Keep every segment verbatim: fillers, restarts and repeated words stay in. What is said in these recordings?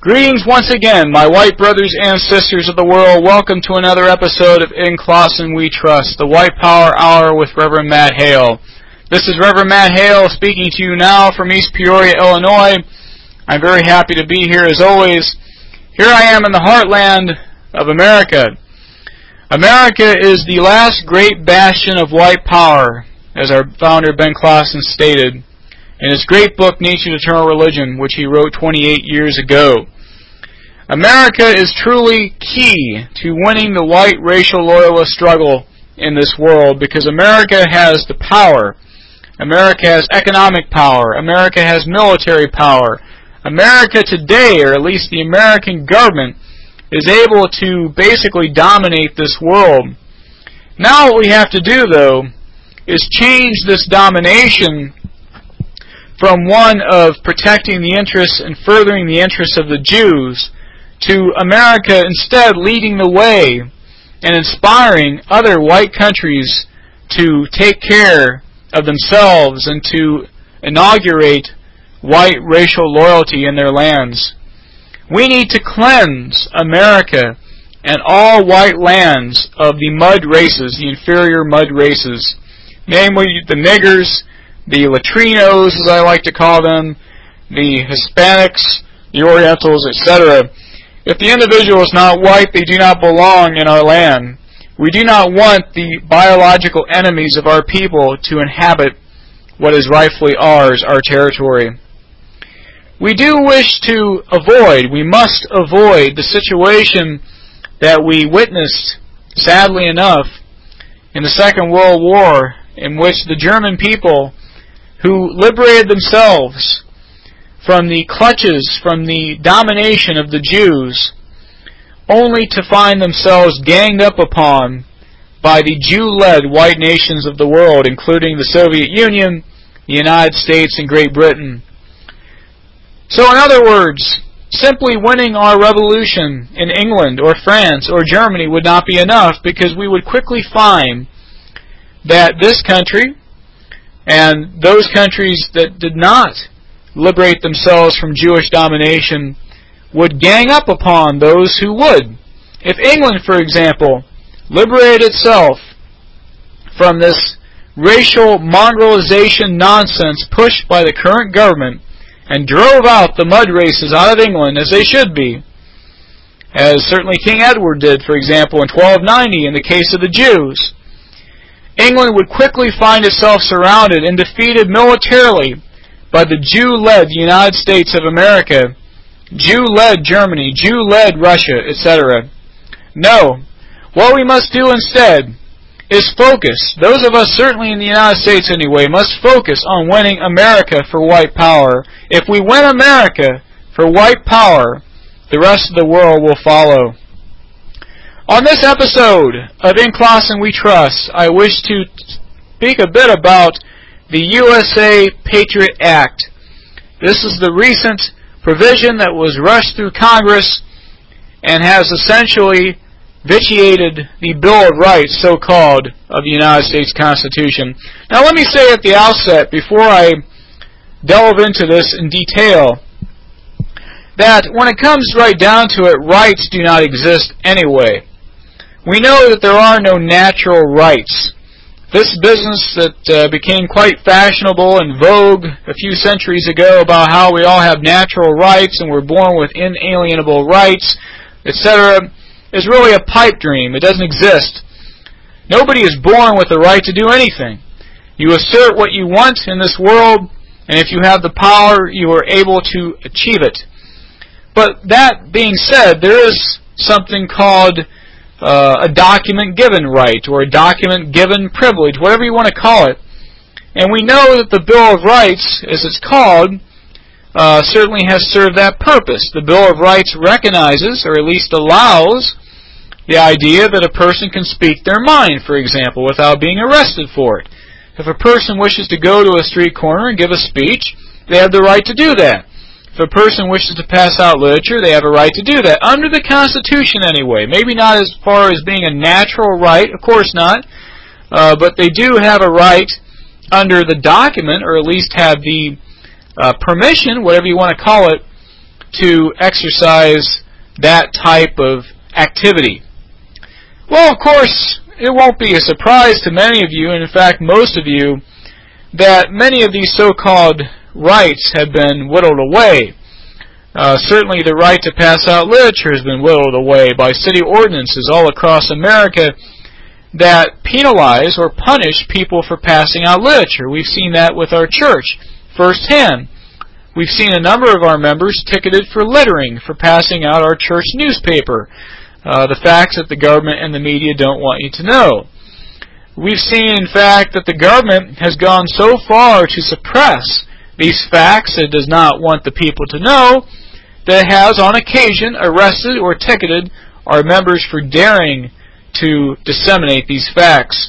Greetings once again, my white brothers and sisters of the world. Welcome to another episode of In Clawson We Trust, the White Power Hour with Reverend Matt Hale. This is Reverend Matt Hale speaking to you now from East Peoria, Illinois. I'm very happy to be here as always. Here I am in the heartland of America. America is the last great bastion of white power, as our founder Ben Clawson stated in his great book, Nature's Eternal Religion, which he wrote twenty-eight years ago. America is truly key to winning the white racial loyalist struggle in this world because America has the power. America has economic power. America has military power. America today, or at least the American government, is able to basically dominate this world. Now what we have to do, though, is change this domination from one of protecting the interests and furthering the interests of the Jews to America instead leading the way and inspiring other white countries to take care of themselves and to inaugurate white racial loyalty in their lands. We need to cleanse America and all white lands of the mud races, the inferior mud races, namely the niggers, the Latrinos, as I like to call them, the Hispanics, the Orientals, et cetera. If the individual is not white, they do not belong in our land. We do not want the biological enemies of our people to inhabit what is rightfully ours, our territory. We do wish to avoid, we must avoid the situation that we witnessed, sadly enough, in the Second World War, in which the German people who liberated themselves from the clutches, from the domination of the Jews, only to find themselves ganged up upon by the Jew-led white nations of the world, including the Soviet Union, the United States, and Great Britain. So in other words, simply winning our revolution in England or France or Germany would not be enough, because we would quickly find that this country and those countries that did not liberate themselves from Jewish domination would gang up upon those who would. If England, for example, liberated itself from this racial mongrelization nonsense pushed by the current government and drove out the mud races out of England, as they should be, as certainly King Edward did, for example, in twelve ninety in the case of the Jews, England would quickly find itself surrounded and defeated militarily by the Jew-led United States of America, Jew-led Germany, Jew-led Russia, et cetera. No. What we must do instead is focus. Those of us, certainly in the United States anyway, must focus on winning America for white power. If we win America for white power, the rest of the world will follow. On this episode of In Clawson We Trust, I wish to speak a bit about the U S A Patriot Act. This is the recent provision that was rushed through Congress and has essentially vitiated the Bill of Rights, so-called, of the United States Constitution. Now let me say at the outset, before I delve into this in detail, that when it comes right down to it, rights do not exist anyway. We know that there are no natural rights. This business that uh, became quite fashionable and vogue a few centuries ago about how we all have natural rights and we're born with inalienable rights, et cetera, is really a pipe dream. It doesn't exist. Nobody is born with the right to do anything. You assert what you want in this world, and if you have the power, you are able to achieve it. But that being said, there is something called Uh, a document given right, or a document given privilege, whatever you want to call it. And we know that the Bill of Rights, as it's called, uh, certainly has served that purpose. The Bill of Rights recognizes, or at least allows, the idea that a person can speak their mind, for example, without being arrested for it. If a person wishes to go to a street corner and give a speech, they have the right to do that. If a person wishes to pass out literature, they have a right to do that. Under the Constitution anyway. Maybe not as far as being a natural right, of course not. Uh, but they do have a right under the document, or at least have the uh, permission, whatever you want to call it, to exercise that type of activity. Well, of course, it won't be a surprise to many of you, and in fact most of you, that many of these so-called rights have been whittled away. Uh, certainly the right to pass out literature has been whittled away by city ordinances all across America that penalize or punish people for passing out literature. We've seen that with our church firsthand. We've seen a number of our members ticketed for littering, for passing out our church newspaper, uh, the facts that the government and the media don't want you to know. We've seen, in fact, that the government has gone so far to suppress these facts it does not want the people to know, that it has on occasion arrested or ticketed our members for daring to disseminate these facts.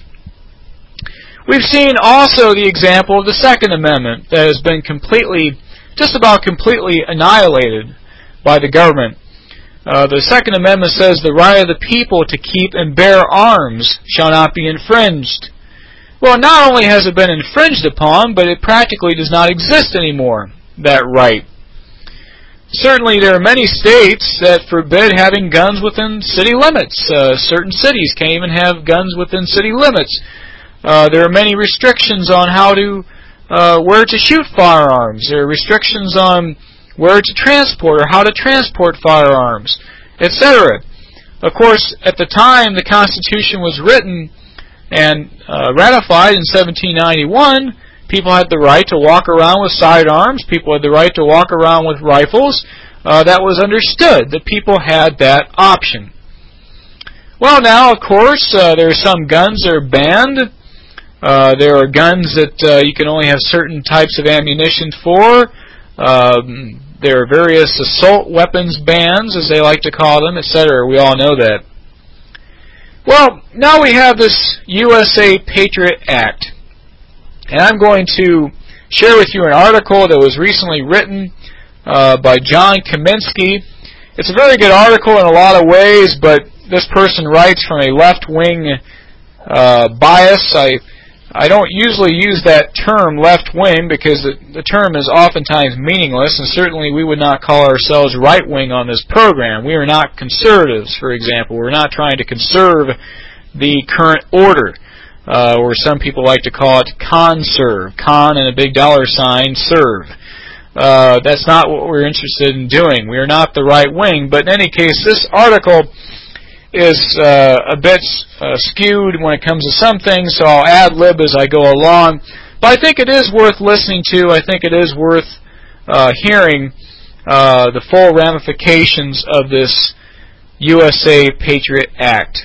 We've seen also the example of the Second Amendment that has been completely, just about completely annihilated by the government. Uh, the Second Amendment says the right of the people to keep and bear arms shall not be infringed. Well, not only has it been infringed upon, but it practically does not exist anymore, that right. Certainly there are many states that forbid having guns within city limits. Uh, certain cities can't even have guns within city limits. Uh, there are many restrictions on how to, uh, where to shoot firearms. There are restrictions on where to transport or how to transport firearms, et cetera. Of course, at the time the Constitution was written and uh, ratified in seventeen ninety-one, people had the right to walk around with sidearms. People had the right to walk around with rifles. Uh, that was understood, that people had that option. Well, now, of course, uh, there are some guns that are banned. Uh, there are guns that uh, you can only have certain types of ammunition for. Um, there are various assault weapons bans, as they like to call them, et cetera. We all know that. Well, now we have this U S A Patriot Act. And I'm going to share with you an article that was recently written uh, by John Kaminsky. It's a very good article in a lot of ways, but this person writes from a left-wing uh, bias. I I don't usually use that term left-wing because the, the term is oftentimes meaningless, and certainly we would not call ourselves right-wing on this program. We are not conservatives, for example. We're not trying to conserve the current order. Uh, or some people like to call it conserve, con and a big dollar sign, serve. Uh, that's not what we're interested in doing. We are not the right wing, but in any case, this article is uh, a bit uh, skewed when it comes to some things, so I'll ad-lib as I go along. But I think it is worth listening to. I think it is worth uh, hearing uh, the full ramifications of this U S A Patriot Act.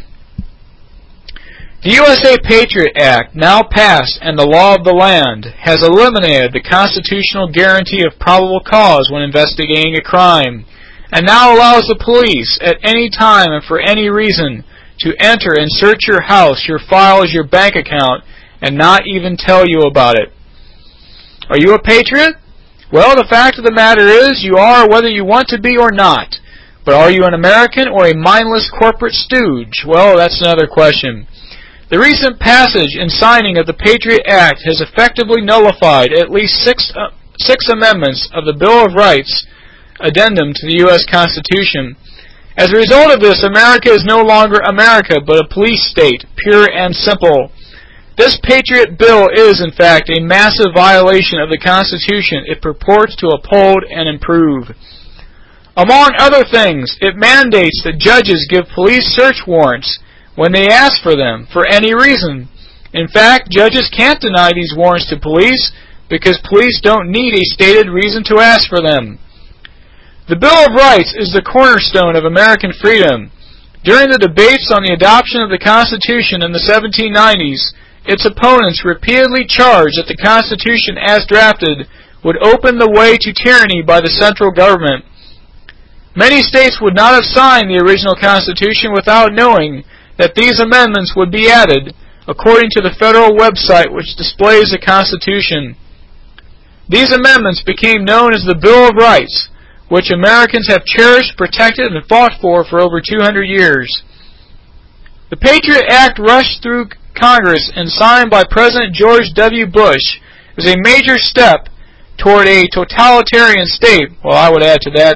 The U S A Patriot Act, now passed and the law of the land, has eliminated the constitutional guarantee of probable cause when investigating a crime, and now allows the police at any time and for any reason to enter and search your house, your files, your bank account, and not even tell you about it. Are you a patriot? Well, the fact of the matter is you are, whether you want to be or not. But are you an American or a mindless corporate stooge? Well, that's another question. The recent passage and signing of the Patriot Act has effectively nullified at least six, uh, six amendments of the Bill of Rights addendum to the U S Constitution. As a result of this, America is no longer America, but a police state, pure and simple. This Patriot Bill is, in fact, a massive violation of the Constitution it purports to uphold and improve. Among other things, it mandates that judges give police search warrants when they ask for them, for any reason. In fact, judges can't deny these warrants to police because police don't need a stated reason to ask for them. The Bill of Rights is the cornerstone of American freedom. During the debates on the adoption of the Constitution in the seventeen nineties, its opponents repeatedly charged that the Constitution as drafted would open the way to tyranny by the central government. Many states would not have signed the original Constitution without knowing that these amendments would be added, according to the federal website which displays the Constitution. These amendments became known as the Bill of Rights, which Americans have cherished, protected, and fought for for over two hundred years. The Patriot Act rushed through Congress and signed by President George W. Bush is a major step toward a totalitarian state, well, I would add to that,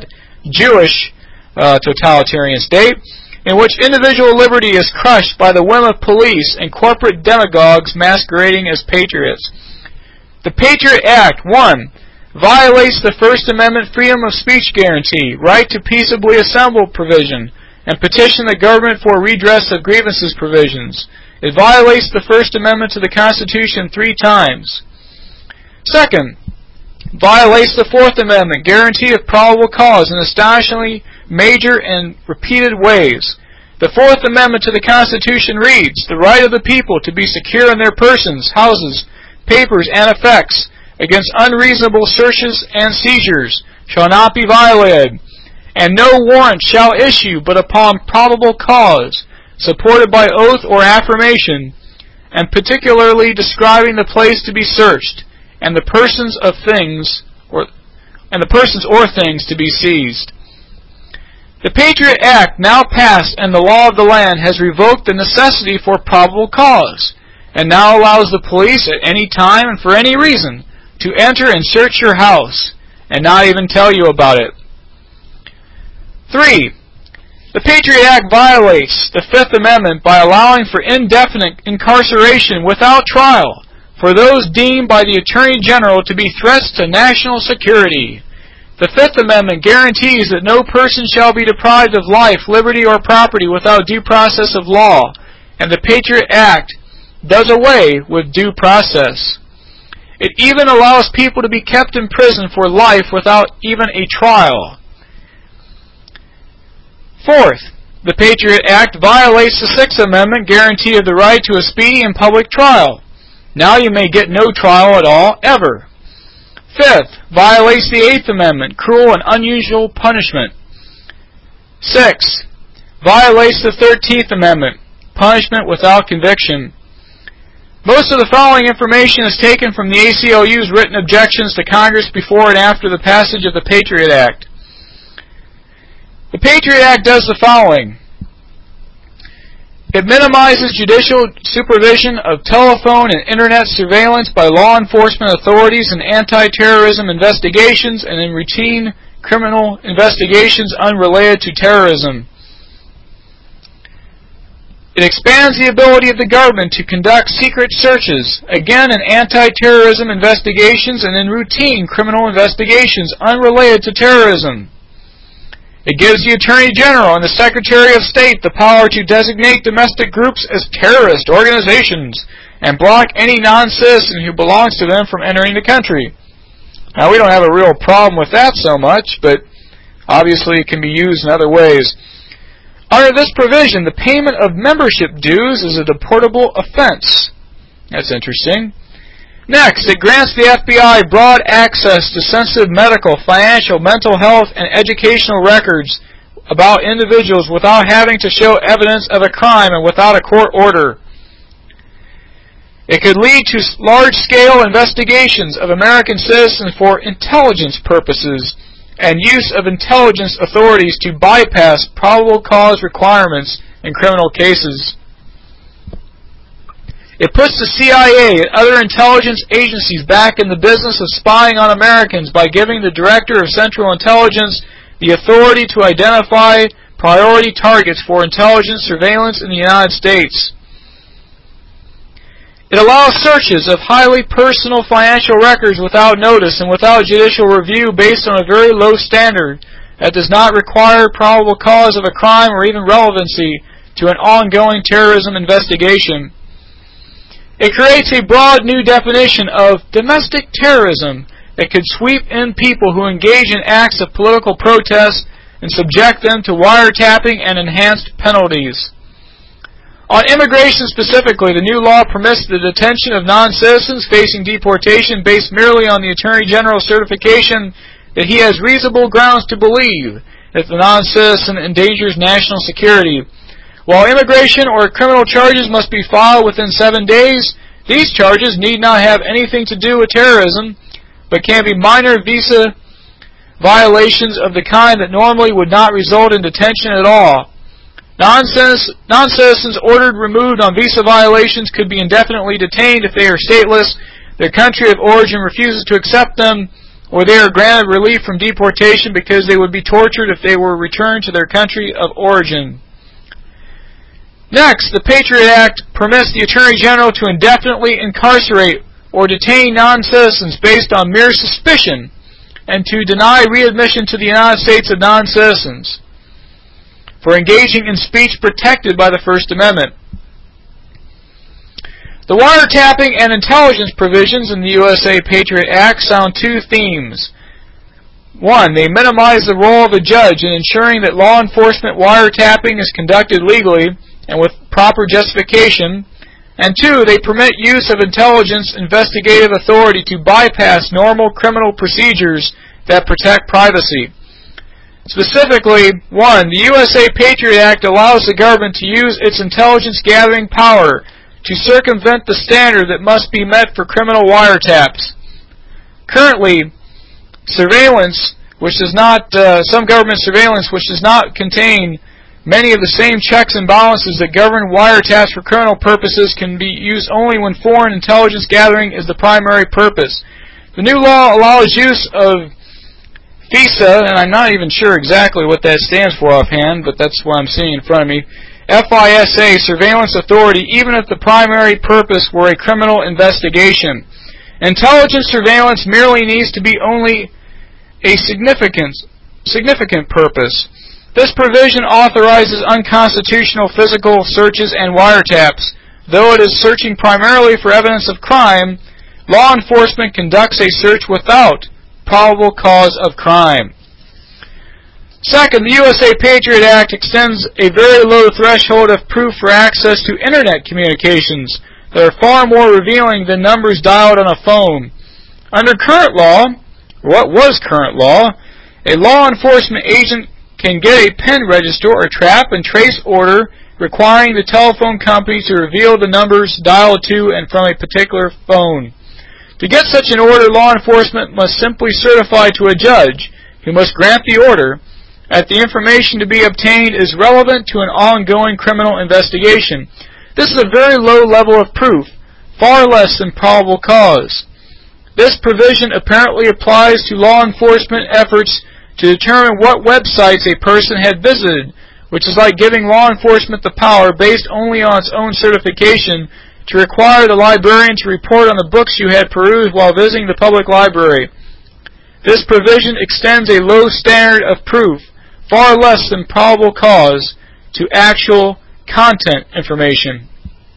Jewish uh, totalitarian state, in which individual liberty is crushed by the whim of police and corporate demagogues masquerading as patriots. The Patriot Act, one, violates the First Amendment freedom of speech guarantee, right to peaceably assemble provision, and petition the government for redress of grievances provisions. It violates the First Amendment to the Constitution three times. Second, violates the Fourth Amendment, guarantee of probable cause in astonishingly major and repeated ways. The Fourth Amendment to the Constitution reads, "The right of the people to be secure in their persons, houses, papers, and effects against unreasonable searches and seizures shall not be violated, and no warrant shall issue but upon probable cause, supported by oath or affirmation, and particularly describing the place to be searched, and the persons of things or and the persons or things to be seized." The Patriot Act, now passed and the law of the land, has revoked the necessity for probable cause, and now allows the police at any time and for any reason to enter and search your house, and not even tell you about it. Three, the Patriot Act violates the Fifth Amendment by allowing for indefinite incarceration without trial for those deemed by the Attorney General to be threats to national security. The Fifth Amendment guarantees that no person shall be deprived of life, liberty, or property without due process of law, and the Patriot Act does away with due process. It even allows people to be kept in prison for life without even a trial. Fourth, the Patriot Act violates the Sixth Amendment guarantee of the right to a speedy and public trial. Now you may get no trial at all, ever. Fifth, violates the Eighth Amendment, cruel and unusual punishment. Sixth, violates the Thirteenth Amendment, punishment without conviction. Most of the following information is taken from the A C L U's written objections to Congress before and after the passage of the Patriot Act. The Patriot Act does the following. It minimizes judicial supervision of telephone and internet surveillance by law enforcement authorities in anti-terrorism investigations and in routine criminal investigations unrelated to terrorism. It expands the ability of the government to conduct secret searches, again in anti-terrorism investigations and in routine criminal investigations unrelated to terrorism. It gives the Attorney General and the Secretary of State the power to designate domestic groups as terrorist organizations and block any non-citizen who belongs to them from entering the country. Now, we don't have a real problem with that so much, but obviously it can be used in other ways. Under this provision, the payment of membership dues is a deportable offense. That's interesting. Next, it grants the F B I broad access to sensitive medical, financial, mental health, and educational records about individuals without having to show evidence of a crime and without a court order. It could lead to large-scale investigations of American citizens for intelligence purposes and use of intelligence authorities to bypass probable cause requirements in criminal cases. It puts the C I A and other intelligence agencies back in the business of spying on Americans by giving the Director of Central Intelligence the authority to identify priority targets for intelligence surveillance in the United States. It allows searches of highly personal financial records without notice and without judicial review based on a very low standard that does not require probable cause of a crime or even relevancy to an ongoing terrorism investigation. It creates a broad new definition of domestic terrorism that could sweep in people who engage in acts of political protest and subject them to wiretapping and enhanced penalties. On immigration specifically, the new law permits the detention of non-citizens facing deportation based merely on the Attorney General's certification that he has reasonable grounds to believe that the non-citizen endangers national security. While immigration or criminal charges must be filed within seven days, these charges need not have anything to do with terrorism, but can be minor visa violations of the kind that normally would not result in detention at all. Non-citizens ordered removed on visa violations could be indefinitely detained if they are stateless, their country of origin refuses to accept them, or they are granted relief from deportation because they would be tortured if they were returned to their country of origin. Next, the Patriot Act permits the Attorney General to indefinitely incarcerate or detain non-citizens based on mere suspicion and to deny readmission to the United States of non-citizens for engaging in speech protected by the First Amendment. The wiretapping and intelligence provisions in the U S A Patriot Act sound two themes. One, they minimize the role of a judge in ensuring that law enforcement wiretapping is conducted legally and with proper justification. And two, they permit use of intelligence investigative authority to bypass normal criminal procedures that protect privacy. Specifically, one, the U S A Patriot Act allows the government to use its intelligence gathering power to circumvent the standard that must be met for criminal wiretaps. Currently, surveillance, which does not, uh, some government surveillance which does not contain many of the same checks and balances that govern wiretaps for criminal purposes, can be used only when foreign intelligence gathering is the primary purpose. The new law allows use of FISA, and I'm not even sure exactly what that stands for offhand, but that's what I'm seeing in front of me. FISA, surveillance authority, even if the primary purpose were a criminal investigation. Intelligence surveillance merely needs to be only a significant, significant purpose. This provision authorizes unconstitutional physical searches and wiretaps. Though it is searching primarily for evidence of crime, law enforcement conducts a search without probable cause of crime. Second, the U S A Patriot Act extends a very low threshold of proof for access to Internet communications that are far more revealing than numbers dialed on a phone. Under current law, what was current law, a law enforcement agent can get a pen register or trap and trace order requiring the telephone company to reveal the numbers dialed to and from a particular phone. To get such an order, law enforcement must simply certify to a judge, who must grant the order, that the information to be obtained is relevant to an ongoing criminal investigation. This is a very low level of proof, far less than probable cause. This provision apparently applies to law enforcement efforts to determine what websites a person had visited, which is like giving law enforcement the power, based only on its own certification, to require the librarian to report on the books you had perused while visiting the public library. This provision extends a low standard of proof, far less than probable cause, to actual content information.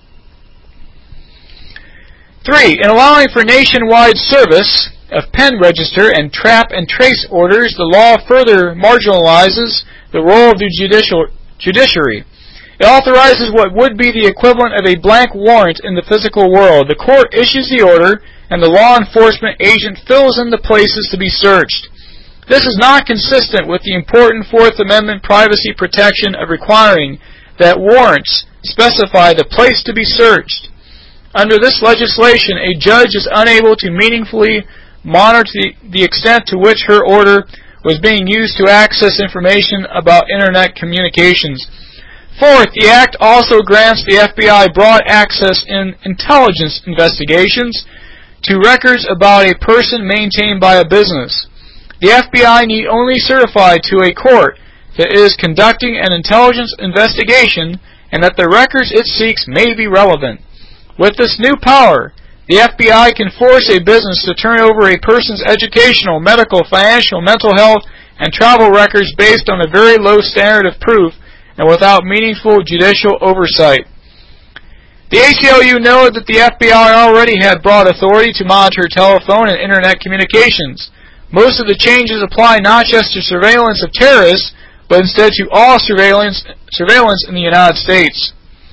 Three, in allowing for nationwide service of pen register and trap and trace orders, the law further marginalizes the role of the judicial, judiciary. It authorizes what would be the equivalent of a blank warrant in the physical world. The court issues the order, and the law enforcement agent fills in the places to be searched. This is not consistent with the important Fourth Amendment privacy protection of requiring that warrants specify the place to be searched. Under this legislation, a judge is unable to meaningfully monitor the, the extent to which her order was being used to access information about Internet communications. Fourth, the Act also grants the F B I broad access in intelligence investigations to records about a person maintained by a business. The F B I need only certify to a court that it is conducting an intelligence investigation and that the records it seeks may be relevant. With this new power, the F B I can force a business to turn over a person's educational, medical, financial, mental health, and travel records based on a very low standard of proof and without meaningful judicial oversight. The A C L U noted that the F B I already had broad authority to monitor telephone and Internet communications. Most of the changes apply not just to surveillance of terrorists, but instead to all surveillance, surveillance in the United States.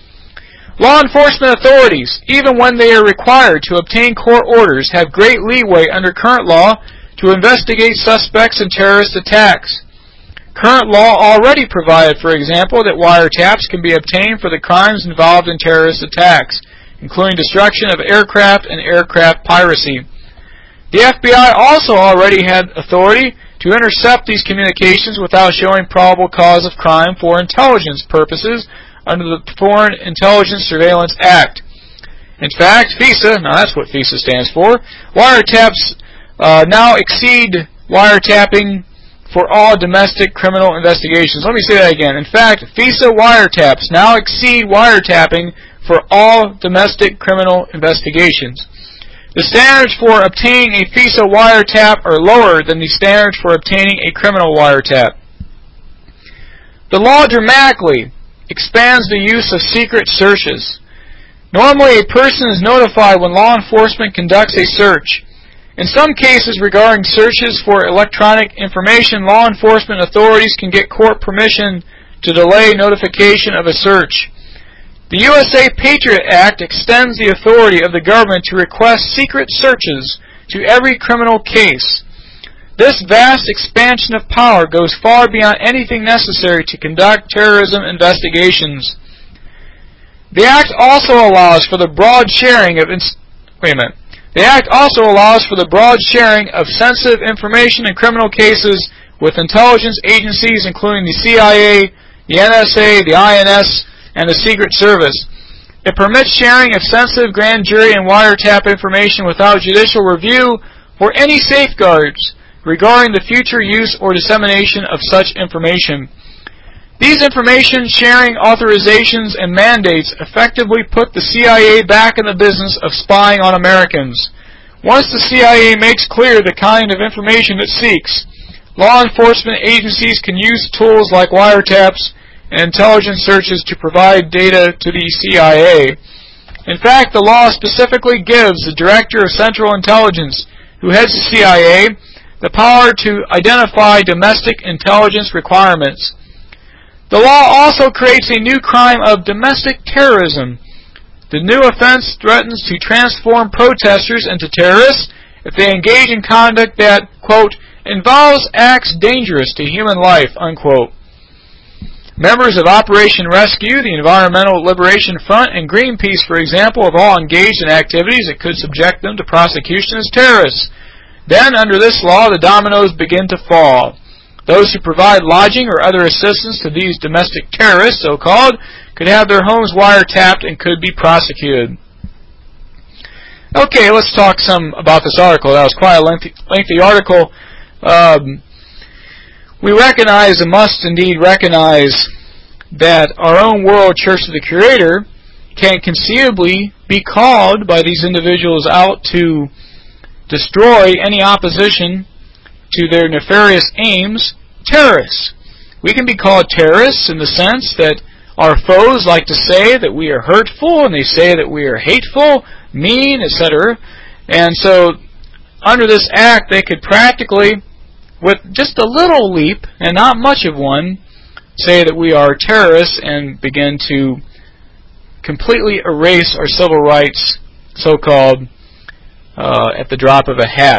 Law enforcement authorities, even when they are required to obtain court orders, have great leeway under current law to investigate suspects in terrorist attacks. Current law already provided, for example, that wiretaps can be obtained for the crimes involved in terrorist attacks, including destruction of aircraft and aircraft piracy. The F B I also already had authority to intercept these communications without showing probable cause of crime for intelligence purposes under the Foreign Intelligence Surveillance Act. In fact, FISA, now that's what FISA stands for, wiretaps uh, now exceed wiretapping for all domestic criminal investigations. Let me say that again. In fact, FISA wiretaps now exceed wiretapping for all domestic criminal investigations. The standards for obtaining a FISA wiretap are lower than the standards for obtaining a criminal wiretap. The law dramatically expands the use of secret searches. Normally, a person is notified when law enforcement conducts a search. In some cases regarding searches for electronic information, law enforcement authorities can get court permission to delay notification of a search. The U S A Patriot Act extends the authority of the government to request secret searches to every criminal case. This vast expansion of power goes far beyond anything necessary to conduct terrorism investigations. The Act also allows for the broad sharing of... Ins- Wait a minute. The Act also allows for the broad sharing of sensitive information in criminal cases with intelligence agencies including the C I A, the N S A, the I N S, and the Secret Service. It permits sharing of sensitive grand jury and wiretap information without judicial review or any safeguards regarding the future use or dissemination of such information. These information sharing authorizations and mandates effectively put the C I A back in the business of spying on Americans. Once the C I A makes clear the kind of information it seeks, law enforcement agencies can use tools like wiretaps and intelligence searches to provide data to the C I A. In fact, the law specifically gives the Director of Central Intelligence, who heads the C I A, the power to identify domestic intelligence requirements. The law also creates a new crime of domestic terrorism. The new offense threatens to transform protesters into terrorists if they engage in conduct that, quote, involves acts dangerous to human life, unquote. Members of Operation Rescue, the Environmental Liberation Front, and Greenpeace, for example, have all engaged in activities that could subject them to prosecution as terrorists. Then, under this law, the dominoes begin to fall. Those who provide lodging or other assistance to these domestic terrorists, so-called, could have their homes wiretapped and could be prosecuted. Okay, let's talk some about this article. That was quite a lengthy, lengthy article. Um, we recognize and must indeed recognize that our own world Church of the Creator can conceivably be called by these individuals out to destroy any opposition to their nefarious aims, terrorists. We can be called terrorists in the sense that our foes like to say that we are hurtful, and they say that we are hateful, mean, et cetera. And so, under this act, they could practically, with just a little leap, and not much of one, say that we are terrorists and begin to completely erase our civil rights, so-called, uh, at the drop of a hat.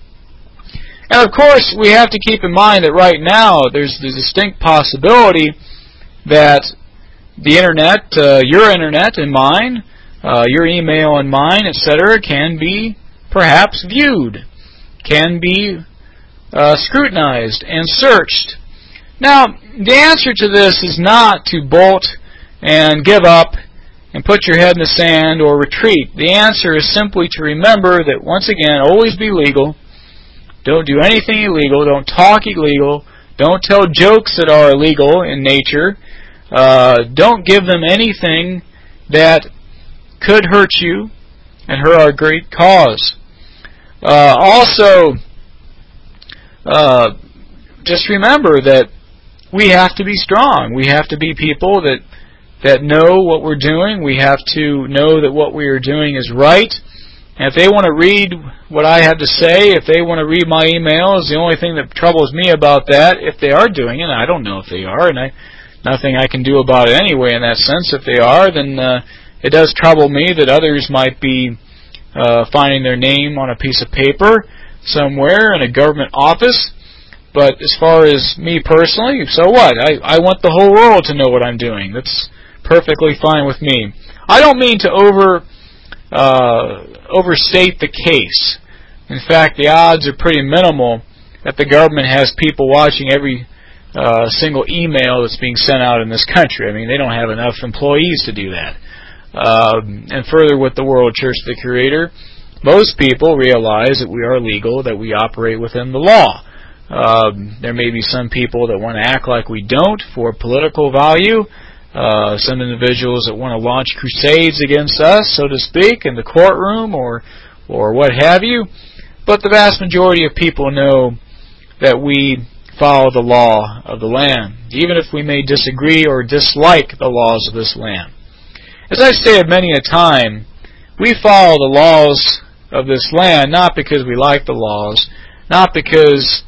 And of course, we have to keep in mind that right now there's the distinct possibility that the internet, uh, your internet and mine, uh, your email and mine, et cetera, can be perhaps viewed, can be uh, scrutinized and searched. Now, the answer to this is not to bolt and give up and put your head in the sand or retreat. The answer is simply to remember that, once again, always be legal. Don't do anything illegal. Don't talk illegal. Don't tell jokes that are illegal in nature. Uh, don't give them anything that could hurt you and hurt our great cause. Uh, also, uh, just remember that we have to be strong. We have to be people that that know what we're doing. We have to know that what we are doing is right. And if they want to read what I have to say, if they want to read my emails, the only thing that troubles me about that, if they are doing it, I don't know if they are, and I, nothing I can do about it anyway in that sense. If they are, then uh, it does trouble me that others might be uh, finding their name on a piece of paper somewhere in a government office. But as far as me personally, so what? I, I want the whole world to know what I'm doing. That's perfectly fine with me. I don't mean to over... Uh, overstate the case. In fact, the odds are pretty minimal that the government has people watching every uh, single email that's being sent out in this country. I mean, they don't have enough employees to do that. Uh, and further, with the World Church of the Creator, Most people realize that we are legal, that we operate within the law. Um, there may be some people that want to act like we don't for political value. Uh, some individuals that want to launch crusades against us, so to speak, in the courtroom or or what have you. But the vast majority of people know that we follow the law of the land, even if we may disagree or dislike the laws of this land. As I've stated many a time, we follow the laws of this land not because we like the laws, not because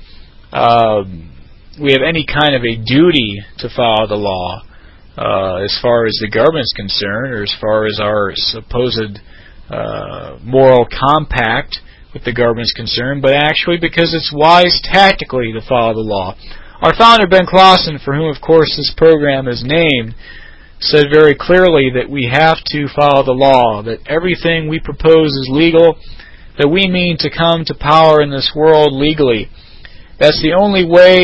um, we have any kind of a duty to follow the law uh, as far as the government is concerned, or as far as our supposed uh, moral compact with the government is concerned, but actually because it's wise tactically to follow the law. Our founder, Ben Clausen, for whom, of course, this program is named, said very clearly that we have to follow the law, that everything we propose is legal, that we mean to come to power in this world legally. That's the only way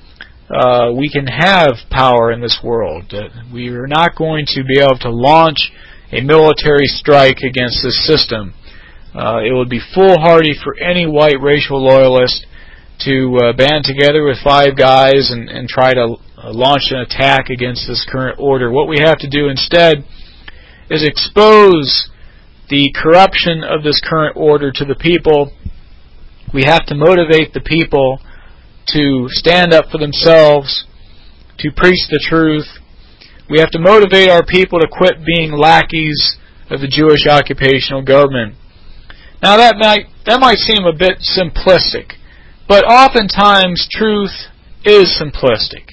uh, we can have power in this world. Uh, we are not going to be able to launch a military strike against this system. Uh, it would be foolhardy for any white racial loyalist to uh, band together with five guys and, and try to uh, launch an attack against this current order. What we have to do instead is expose the corruption of this current order to the people. We have to motivate the people to stand up for themselves, to preach the truth. We have to motivate our people to quit being lackeys of the Jewish occupational government. Now that might that might seem a bit simplistic, but oftentimes truth is simplistic.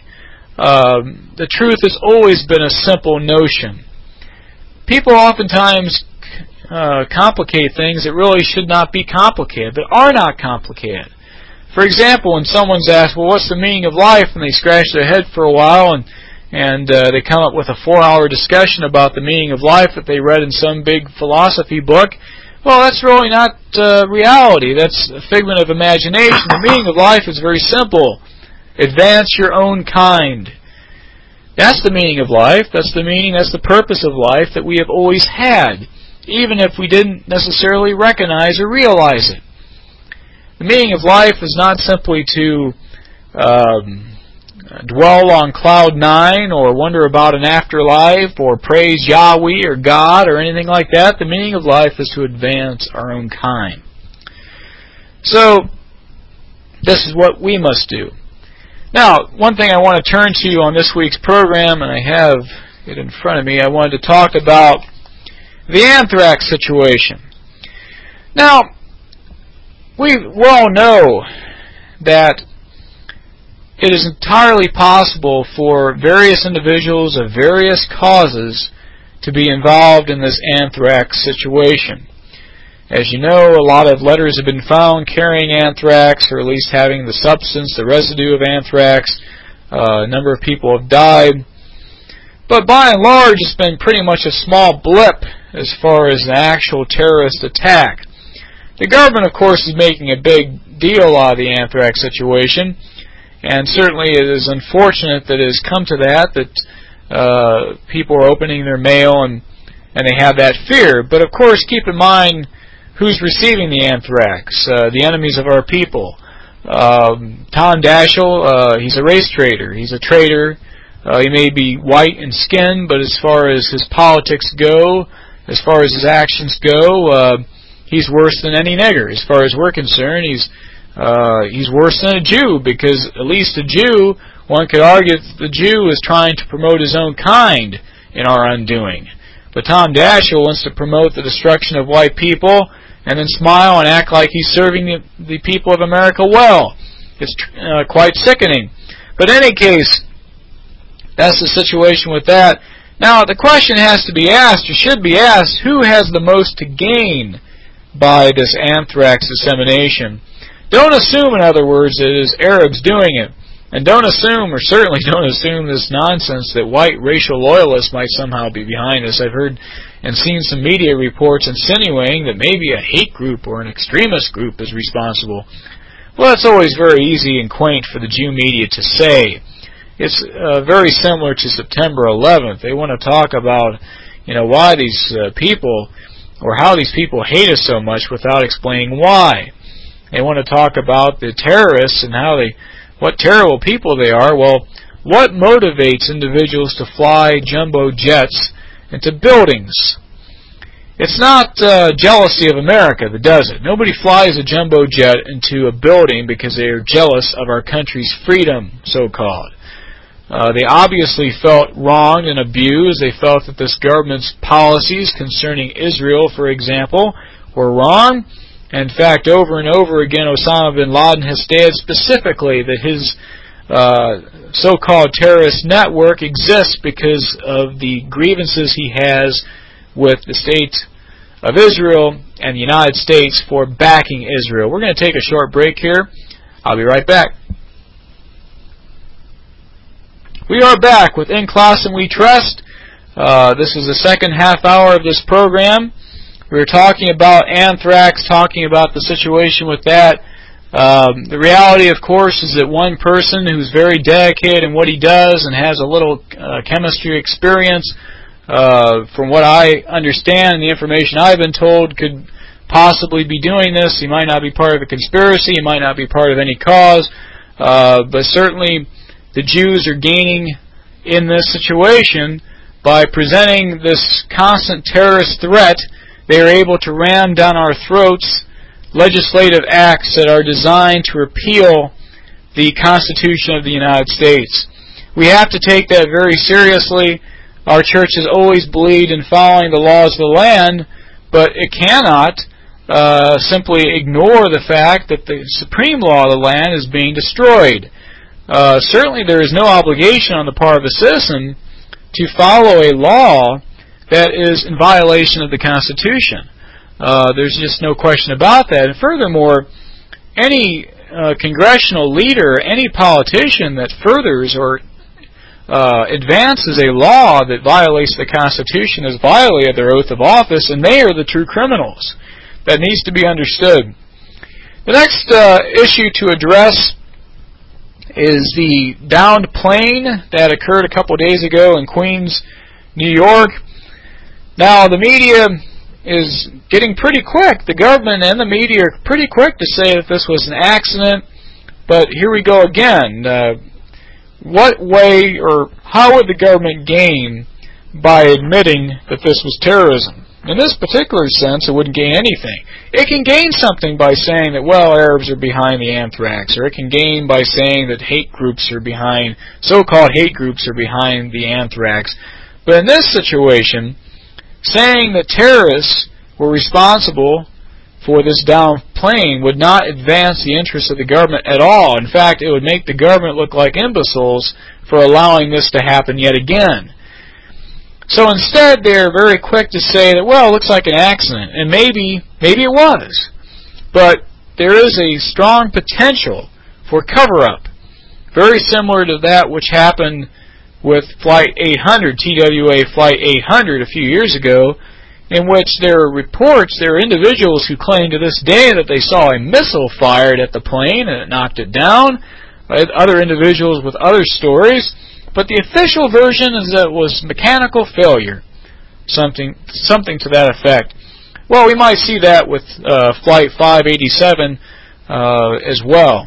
Um, the truth has always been a simple notion. People oftentimes uh, complicate things that really should not be complicated, but are not complicated. For example, when someone's asked, well, what's the meaning of life? And they scratch their head for a while and, and uh, they come up with a four-hour discussion about the meaning of life that they read in some big philosophy book. Well, that's really not uh, reality. That's a figment of imagination. The meaning of life is very simple. Advance your own kind. That's the meaning of life. That's the meaning, that's the purpose of life that we have always had, even if we didn't necessarily recognize or realize it. The meaning of life is not simply to um, dwell on cloud nine or wonder about an afterlife or praise Yahweh or God or anything like that. The meaning of life is to advance our own kind. So, this is what we must do. Now, one thing I want to turn to on this week's program, and I have it in front of me, I wanted to talk about the anthrax situation. Now, we well know that it is entirely possible for various individuals of various causes to be involved in this anthrax situation. As you know, a lot of letters have been found carrying anthrax, or at least having the substance, the residue of anthrax. Uh, a number of people have died. But by and large, it's been pretty much a small blip as far as an actual terrorist attack. The government, of course, is making a big deal out of the anthrax situation. And certainly it is unfortunate that it has come to that, that uh, people are opening their mail and, and they have that fear. But of course, keep in mind who's receiving the anthrax, uh, the enemies of our people. Um, Tom Daschle, uh, he's a race traitor. He's a traitor. Uh, he may be white in skin, but as far as his politics go, as far as his actions go, uh, he's worse than any nigger. As far as we're concerned, he's Uh, he's worse than a Jew, because at least a Jew, one could argue that the Jew is trying to promote his own kind in our undoing. But Tom Daschle wants to promote the destruction of white people and then smile and act like he's serving the, the people of America well. It's uh, quite sickening. But in any case, that's the situation with that. Now, the question has to be asked, or should be asked, who has the most to gain by this anthrax dissemination? Don't assume, in other words, that it is Arabs doing it. And don't assume, or certainly don't assume this nonsense that white racial loyalists might somehow be behind this. I've heard and seen some media reports insinuating that maybe a hate group or an extremist group is responsible. Well, that's always very easy and quaint for the Jew media to say. It's uh, very similar to September eleventh. They want to talk about, you know, why these uh, people or how these people hate us so much without explaining why. They want to talk about the terrorists and how they, what terrible people they are. Well, what motivates individuals to fly jumbo jets into buildings? It's not uh, jealousy of America that does it. Nobody flies a jumbo jet into a building because they are jealous of our country's freedom, so-called. Uh, they obviously felt wronged and abused. They felt that this government's policies concerning Israel, for example, were wrong. In fact, over and over again, Osama bin Laden has stated specifically that his uh, so-called terrorist network exists because of the grievances he has with the state of Israel and the United States for backing Israel. We're going to take a short break here. I'll be right back. We are back with In Classen We Trust. Uh, this is the second half hour of this program. We were talking about anthrax, talking about the situation with that. Um, the reality, of course, is that one person who's very dedicated in what he does and has a little uh, chemistry experience, uh, from what I understand and the information I've been told, could possibly be doing this. He might not be part of a conspiracy. He might not be part of any cause. Uh, but certainly the Jews are gaining in this situation by presenting this constant terrorist threat. They are able to ram down our throats legislative acts that are designed to repeal the Constitution of the United States. We have to take that very seriously. Our church has always believed in following the laws of the land, but it cannot uh, simply ignore the fact that the supreme law of the land is being destroyed. Uh, certainly there is no obligation on the part of a citizen to follow a law that is in violation of the Constitution. Uh, there's just no question about that. And furthermore, any uh, congressional leader, any politician that furthers or uh, advances a law that violates the Constitution has violated their oath of office, and they are the true criminals. That needs to be understood. The next uh, issue to address is the downed plane that occurred a couple days ago in Queens, New York. Now, the media is getting pretty quick. The government and the media are pretty quick to say that this was an accident. But here we go again. Uh, what way or how would the government gain by admitting that this was terrorism? In this particular sense, it wouldn't gain anything. It can gain something by saying that, well, Arabs are behind the anthrax, or it can gain by saying that hate groups are behind, so-called hate groups are behind the anthrax. But in this situation, saying that terrorists were responsible for this downed plane would not advance the interests of the government at all. In fact, it would make the government look like imbeciles for allowing this to happen yet again. So instead, they're very quick to say that, well, it looks like an accident, and maybe, maybe it was. But there is a strong potential for cover-up, very similar to that which happened with Flight eight hundred, T W A Flight eight hundred a few years ago, in which there are reports, there are individuals who claim to this day that they saw a missile fired at the plane and it knocked it down, other individuals with other stories. But the official version is that it was mechanical failure, something something to that effect. Well, we might see that with uh, Flight five eighty-seven uh, as well.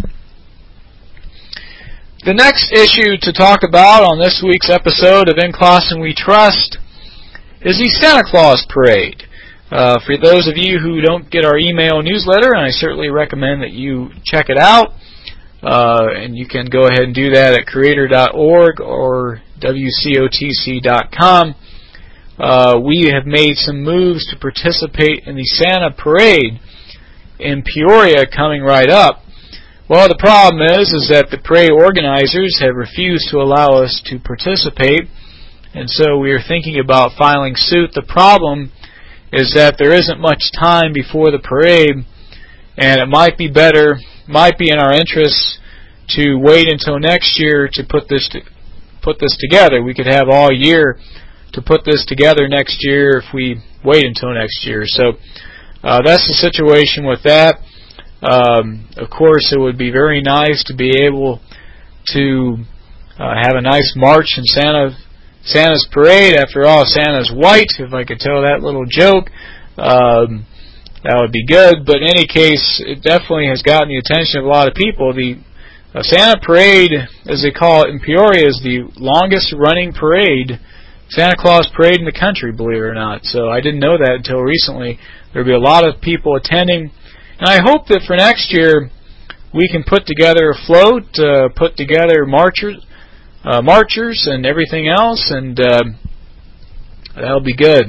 The next issue to talk about on this week's episode of In Classen We Trust is the Santa Claus Parade. Uh, for those of you who don't get our email newsletter, and I certainly recommend that you check it out, Uh, and you can go ahead and do that at creator dot org or W C O T C dot com. Uh, we have made some moves to participate in the Santa Parade in Peoria coming right up. Well, the problem is, is that the parade organizers have refused to allow us to participate, and so we are thinking about filing suit. The problem is that there isn't much time before the parade, and it might be better, might be in our interests to wait until next year to put this to, put this together. We could have all year to put this together next year if we wait until next year. So uh, that's the situation with that. Um, of course, it would be very nice to be able to uh, have a nice march in Santa Santa's parade. After all, Santa's white, if I could tell that little joke. um, that would be good. But in any case, it definitely has gotten the attention of a lot of people. The uh, Santa Parade, as they call it in Peoria, is the longest running parade, Santa Claus parade in the country, believe it or not. So I didn't know that until recently. There will be a lot of people attending. And I hope that for next year we can put together a float, uh, put together marchers, uh, marchers and everything else, and uh, that'll be good.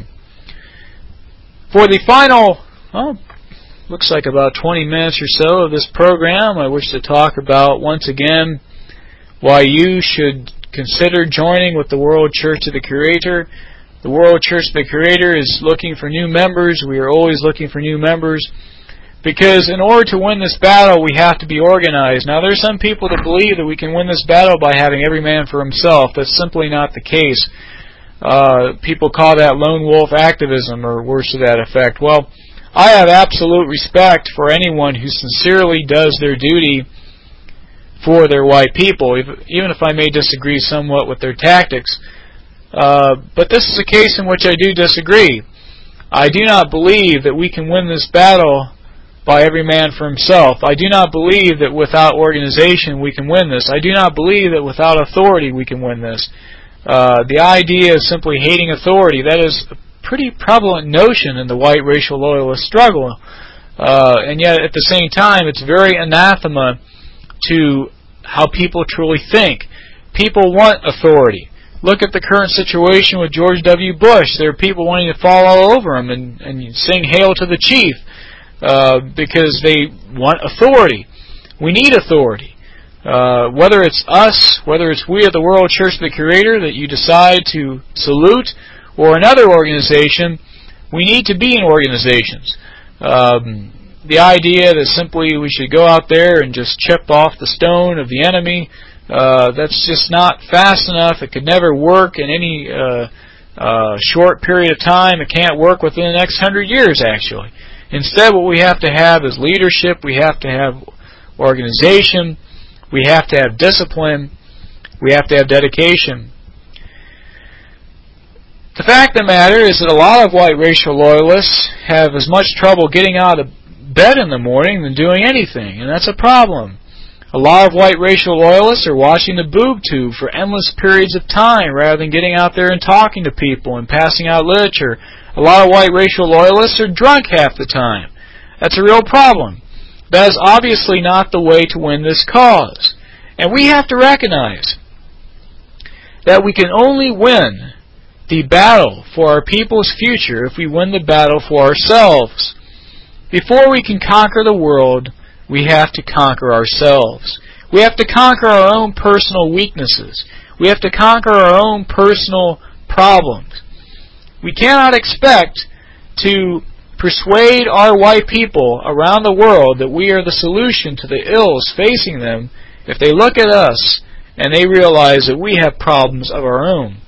For the final, well, looks like about twenty minutes or so of this program, I wish to talk about once again why you should consider joining with the World Church of the Creator. The World Church of the Creator is looking for new members. We are always looking for new members, because in order to win this battle, we have to be organized. Now, there's some people that believe that we can win this battle by having every man for himself. That's simply not the case. Uh, people call that lone wolf activism, or worse to that effect. Well, I have absolute respect for anyone who sincerely does their duty for their white people, even if I may disagree somewhat with their tactics. Uh, but this is a case in which I do disagree. I do not believe that we can win this battle by every man for himself. I do not believe that without organization we can win this. I do not believe that without authority we can win this. Uh, the idea of simply hating authority, that is a pretty prevalent notion in the white racial loyalist struggle. Uh, and yet at the same time it's very anathema to how people truly think. People want authority. Look at the current situation with George W. Bush. There are people wanting to fall all over him and, and sing Hail to the Chief uh, because they want authority. We need authority. Uh, whether it's us, whether it's we at the World Church of the Creator that you decide to salute, or another organization, we need to be in organizations. Um, the idea that simply we should go out there and just chip off the stone of the enemy, uh, that's just not fast enough. It could never work in any uh, uh, short period of time. It can't work within the next hundred years, actually. Instead, what we have to have is leadership. We have to have organization. We have to have discipline. We have to have dedication. The fact of the matter is that a lot of white racial loyalists have as much trouble getting out of bed in the morning than doing anything, and that's a problem. A lot of white racial loyalists are watching the boob tube for endless periods of time rather than getting out there and talking to people and passing out literature. A lot of white racial loyalists are drunk half the time. That's a real problem. That is obviously not the way to win this cause. And we have to recognize that we can only win the battle for our people's future if we win the battle for ourselves. Before we can conquer the world, we have to conquer ourselves. We have to conquer our own personal weaknesses. We have to conquer our own personal problems. We cannot expect to persuade our white people around the world that we are the solution to the ills facing them if they look at us and they realize that we have problems of our own.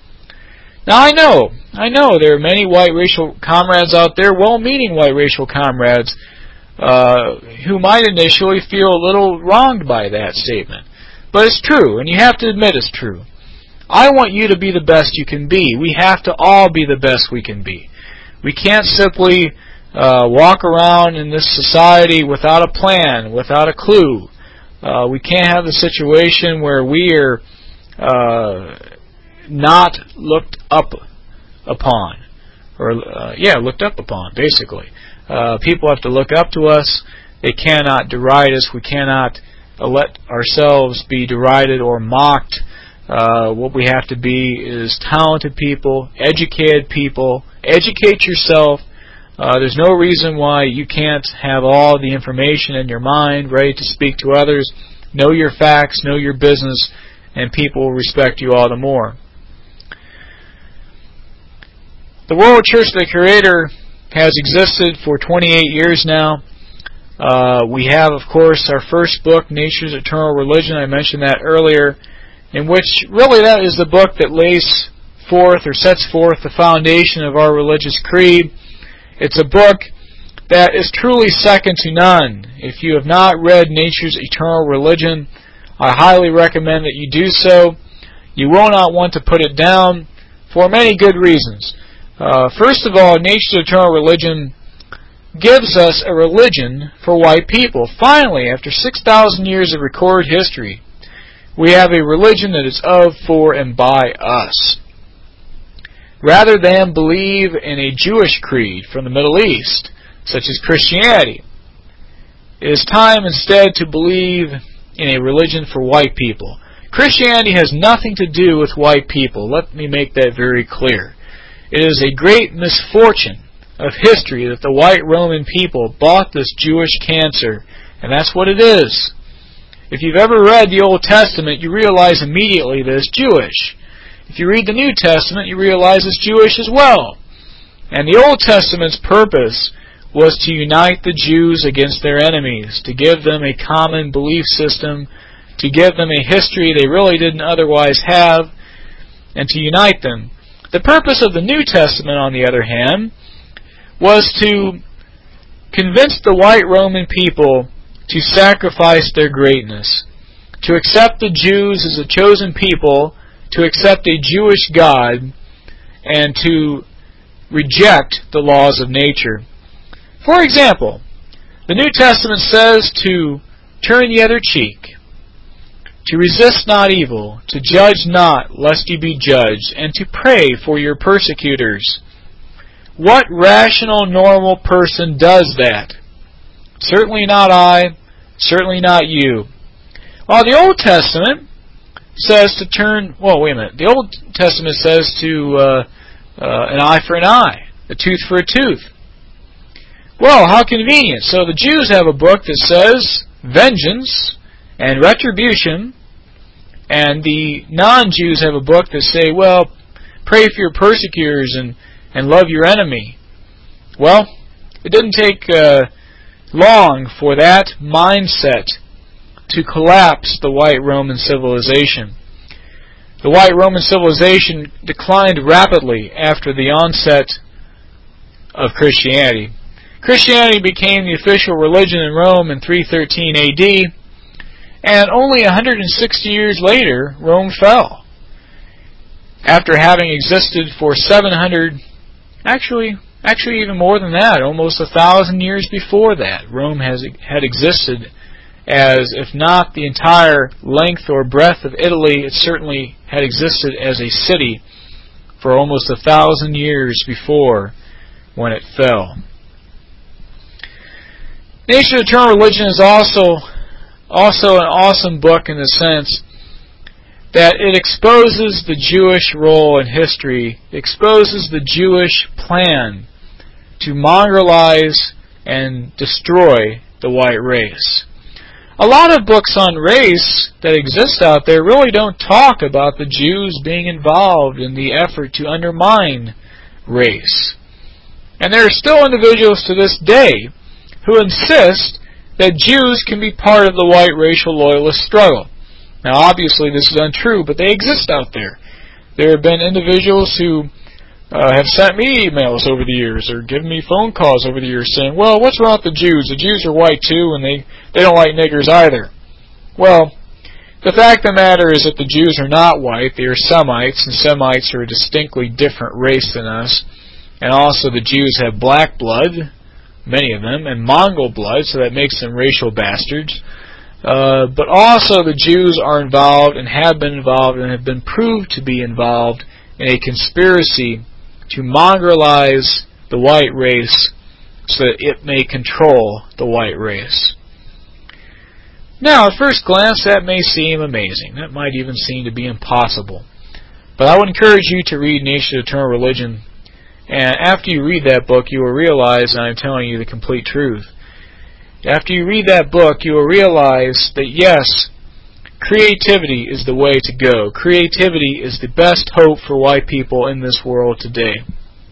Now I know, I know there are many white racial comrades out there, well-meaning white racial comrades, uh, who might initially feel a little wronged by that statement. But it's true, and you have to admit it's true. I want you to be the best you can be. We have to all be the best we can be. We can't simply uh, walk around in this society without a plan, without a clue. Uh, we can't have the situation where we are uh, not looked up upon, or uh, yeah, looked up upon. Basically, uh, people have to look up to us. They cannot deride us. We cannot uh, let ourselves be derided or mocked. Uh, what we have to be is talented people, educated people. Educate yourself. Uh, there's no reason why you can't have all the information in your mind ready to speak to others. Know your facts, know your business, and people will respect you all the more. The World Church of the Creator has existed for twenty-eight years now. Uh, we have, of course, our first book, Nature's Eternal Religion. I mentioned that earlier, in which really that is the book that lays forth or sets forth the foundation of our religious creed. It's a book that is truly second to none. If you have not read Nature's Eternal Religion, I highly recommend that you do so. You will not want to put it down for many good reasons. Uh, first of all, Nature's Eternal Religion gives us a religion for white people. Finally, after six thousand years of recorded history, we have a religion that is of, for, and by us. Rather than believe in a Jewish creed from the Middle East, such as Christianity, it is time instead to believe in a religion for white people. Christianity has nothing to do with white people. Let me make that very clear. It is a great misfortune of history that the white Roman people bought this Jewish cancer, and that's what it is. If you've ever read the Old Testament, you realize immediately that it's Jewish. If you read the New Testament, you realize it's Jewish as well. And the Old Testament's purpose was to unite the Jews against their enemies, to give them a common belief system, to give them a history they really didn't otherwise have, and to unite them. The purpose of the New Testament, on the other hand, was to convince the white Roman people to sacrifice their greatness, to accept the Jews as a chosen people, to accept a Jewish God, and to reject the laws of nature. For example, the New Testament says to turn the other cheek, to resist not evil, to judge not, lest you be judged, and to pray for your persecutors. What rational, normal person does that? Certainly not I, certainly not you. While the Old Testament says to turn, well, wait a minute, the Old Testament says to uh, uh, an eye for an eye, a tooth for a tooth. Well, how convenient. So the Jews have a book that says vengeance and retribution, and the non-Jews have a book that say, well, pray for your persecutors and, and love your enemy. Well, it didn't take uh, long for that mindset to collapse the white Roman civilization. The white Roman civilization declined rapidly after the onset of Christianity. Christianity became the official religion in Rome in three thirteen A D, and only one hundred sixty years later, Rome fell. After having existed for seven hundred, actually, actually even more than that, almost a thousand years before that, Rome has had existed as, if not the entire length or breadth of Italy, it certainly had existed as a city for almost a thousand years before when it fell. Nature's Eternal Religion is also also an awesome book in the sense that it exposes the Jewish role in history, exposes the Jewish plan to mongrelize and destroy the white race. A lot of books on race that exist out there really don't talk about the Jews being involved in the effort to undermine race. And there are still individuals to this day who insist that Jews can be part of the white racial loyalist struggle. Now, obviously, this is untrue, but they exist out there. There have been individuals who uh, have sent me emails over the years or given me phone calls over the years saying, well, what's wrong with the Jews? The Jews are white too, and they, they don't like niggers either. Well, the fact of the matter is that the Jews are not white. They are Semites, and Semites are a distinctly different race than us. And also the Jews have black blood, many of them, and Mongol blood, so that makes them racial bastards. Uh, but also the Jews are involved and have been involved and have been proved to be involved in a conspiracy to mongrelize the white race so that it may control the white race. Now, at first glance, that may seem amazing. That might even seem to be impossible. But I would encourage you to read Nature's Eternal Religion. And after you read that book, you will realize that I'm telling you the complete truth. After you read that book, you will realize that yes, creativity is the way to go. Creativity is the best hope for white people in this world today.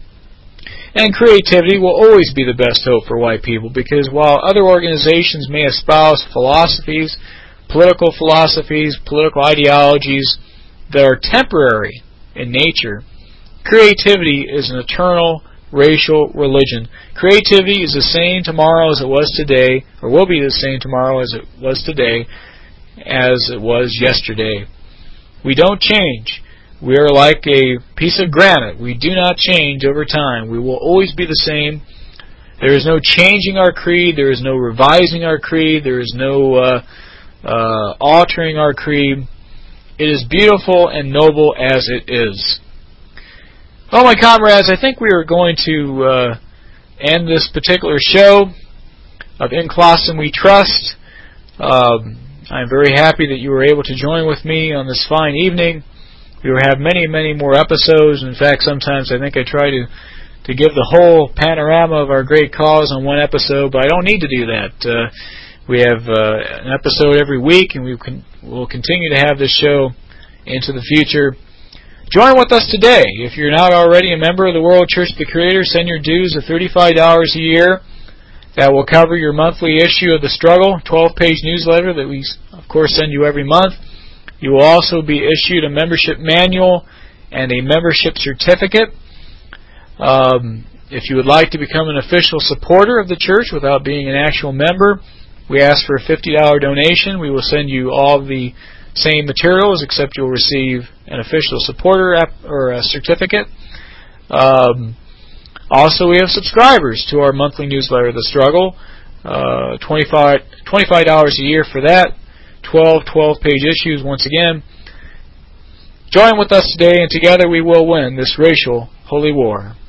And creativity will always be the best hope for white people, because while other organizations may espouse philosophies, political philosophies, political ideologies that are temporary in nature, creativity is an eternal racial religion. Creativity is the same tomorrow as it was today, or will be the same tomorrow as it was today, as it was yesterday. We don't change. We are like a piece of granite. We do not change over time. We will always be the same. There is no changing our creed. There is no revising our creed. There is no uh, uh, altering our creed. It is beautiful and noble as it is. Well, my comrades, I think we are going to uh, end this particular show of In Classen We Trust. Um, I'm very happy that you were able to join with me on this fine evening. We will have many, many more episodes. In fact, sometimes I think I try to, to give the whole panorama of our great cause on one episode, but I don't need to do that. Uh, we have uh, an episode every week, and we can, we'll continue to have this show into the future. Join with us today. If you're not already a member of the World Church of the Creator, send your dues of thirty-five dollars a year. That will cover your monthly issue of The Struggle, twelve-page newsletter that we, of course, send you every month. You will also be issued a membership manual and a membership certificate. Um, if you would like to become an official supporter of the church without being an actual member, we ask for a fifty dollars donation. We will send you all the same materials, except you'll receive an official supporter app or a certificate. Um, also, we have subscribers to our monthly newsletter, The Struggle. Uh, twenty-five dollars a year for that. twelve twelve-page issues once again. Join with us today, and together we will win this racial holy war.